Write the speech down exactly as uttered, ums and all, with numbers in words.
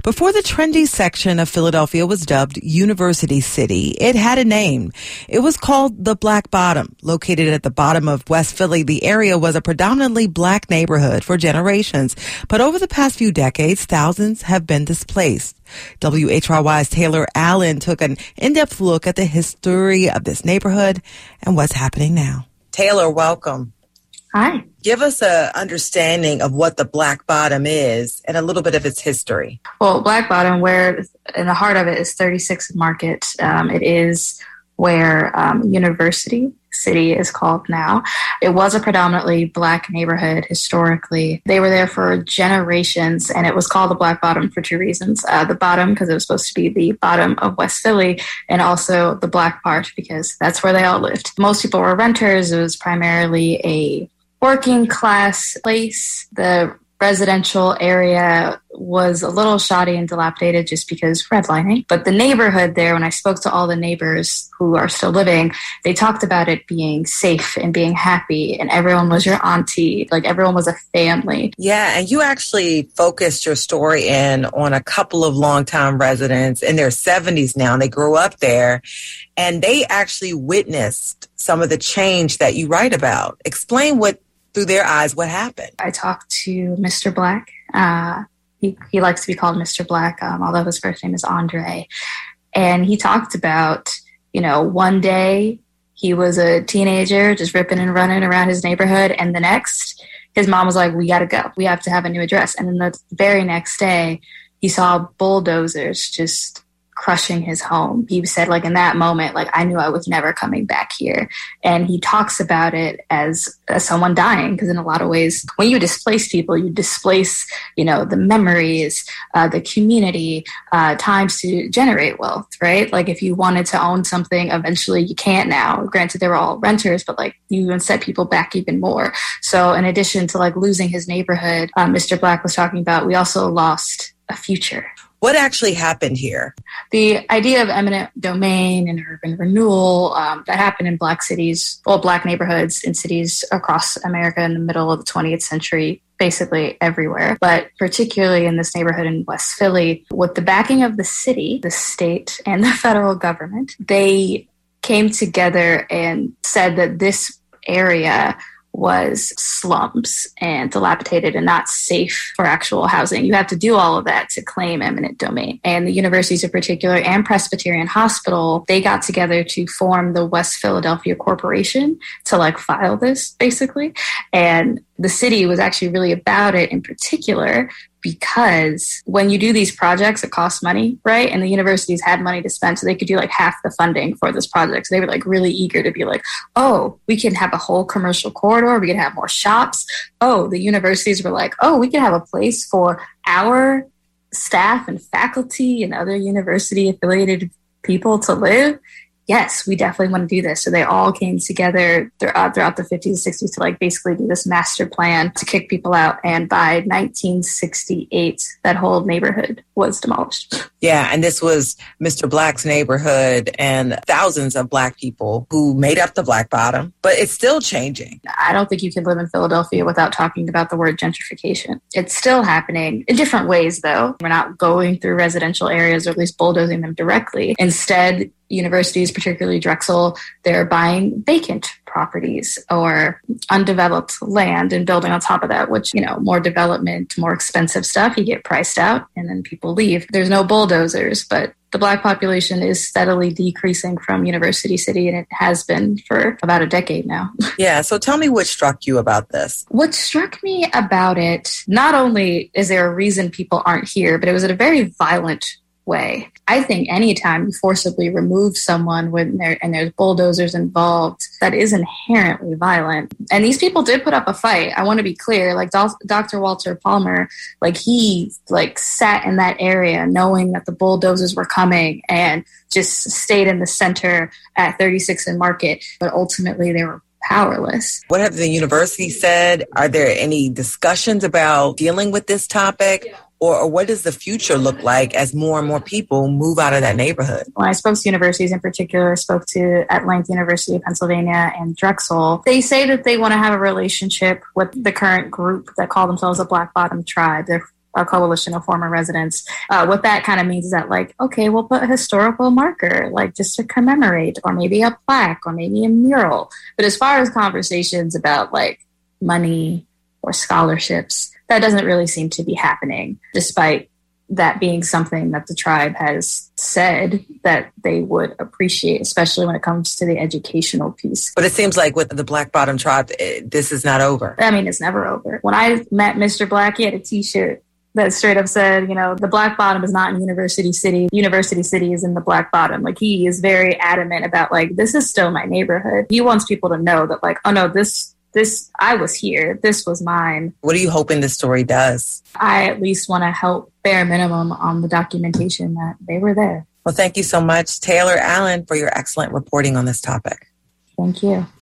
Before the trendy section of Philadelphia was dubbed University City, it had a name. It was called the Black Bottom. Located at the bottom of West Philly, the area was a predominantly black neighborhood for generations. But over the past few decades, thousands have been displaced. W H R Y's Taylor Allen took an in-depth look at the history of this neighborhood and what's happening now. Taylor, welcome. Hi. Give us an understanding of what the Black Bottom is and a little bit of its history. Well, Black Bottom, where in the heart of it is thirty-sixth Market. Um, it is where um, University City is called now. It was a predominantly black neighborhood historically. They were there for generations, and it was called the Black Bottom for two reasons. Uh, the bottom, because it was supposed to be the bottom of West Philly, and also the black part, because that's where they all lived. Most people were renters. It was primarily a working class place. The residential area was a little shoddy and dilapidated just because redlining. But the neighborhood there, when I spoke to all the neighbors who are still living, they talked about it being safe and being happy, and everyone was your auntie. Like, everyone was a family. Yeah, and you actually focused your story in on a couple of longtime residents in their seventies now, and they grew up there, and they actually witnessed some of the change that you write about. Explain what through their eyes, what happened? I talked to Mister Black. Uh, he, he likes to be called Mister Black, um, although his first name is Andre. And he talked about, you know, one day he was a teenager just ripping and running around his neighborhood. And the next, his mom was like, we got to go. We have to have a new address. And then the very next day, he saw bulldozers just crushing his home. He said, like, in that moment, like, I knew I was never coming back here. And he talks about it as, as someone dying, because in a lot of ways, when you displace people, you displace, you know, the memories, uh, the community, uh, times to generate wealth, right? Like, if you wanted to own something, eventually you can't now. Granted, they were all renters, but like, you even set people back even more. So in addition to like losing his neighborhood, um, Mister Black was talking about, we also lost a future. What actually happened here? The idea of eminent domain and urban renewal, um, that happened in black cities, well, black neighborhoods in cities across America in the middle of the twentieth century, basically everywhere. But particularly in this neighborhood in West Philly, with the backing of the city, the state, and the federal government, they came together and said that this area was slums and dilapidated and not safe for actual housing. You have to do all of that to claim eminent domain. And the universities in particular and Presbyterian Hospital, they got together to form the West Philadelphia Corporation to like file this basically. And the city was actually really about it in particular, because when you do these projects, it costs money, right? And the universities had money to spend, so they could do like half the funding for this project. So they were like really eager to be like, oh, we can have a whole commercial corridor. We can have more shops. Oh, the universities were like, oh, we can have a place for our staff and faculty and other university affiliated people to live. Yes, we definitely want to do this. So they all came together throughout, throughout the fifties and sixties to like basically do this master plan to kick people out. And by nineteen sixty-eight, that whole neighborhood was demolished. Yeah, and this was Mister Black's neighborhood and thousands of Black people who made up the Black Bottom, but it's still changing. I don't think you can live in Philadelphia without talking about the word gentrification. It's still happening in different ways, though. We're not going through residential areas or at least bulldozing them directly. Instead, universities, particularly Drexel, they're buying vacant properties or undeveloped land and building on top of that, which, you know, more development, more expensive stuff, you get priced out and then people leave. There's no bulldozers, but the Black population is steadily decreasing from University City, and it has been for about a decade now. Yeah, so tell me what struck you about this. What struck me about it, not only is there a reason people aren't here, but it was at a very violent way. I think anytime you forcibly remove someone when there and there's bulldozers involved, that is inherently violent. And these people did put up a fight. I want to be clear. Like Doctor Walter Palmer, like he like sat in that area knowing that the bulldozers were coming and just stayed in the center at thirty-sixth and Market. But ultimately they were powerless. What have the university said? Are there any discussions about dealing with this topic? Yeah. Or, or what does the future look like as more and more people move out of that neighborhood? When I spoke to universities in particular, I spoke to at length University of Pennsylvania and Drexel. They say that they want to have a relationship with the current group that call themselves a Black Bottom Tribe. They're a coalition of former residents. Uh, what that kind of means is that, like, okay, we'll put a historical marker, like just to commemorate, or maybe a plaque, or maybe a mural. But as far as conversations about like money or scholarships, that doesn't really seem to be happening, despite that being something that the tribe has said that they would appreciate, especially when it comes to the educational piece. But it seems like with the Black Bottom tribe, it, this is not over. I mean, it's never over. When I met Mister Black, he had a T-shirt that straight up said, you know, the Black Bottom is not in University City. University City is in the Black Bottom. Like, he is very adamant about, like, this is still my neighborhood. He wants people to know that, like, oh no, this This, I was here. This was mine. What are you hoping this story does? I at least want to help, bare minimum, on the documentation that they were there. Well, thank you so much, Taylor Allen, for your excellent reporting on this topic. Thank you.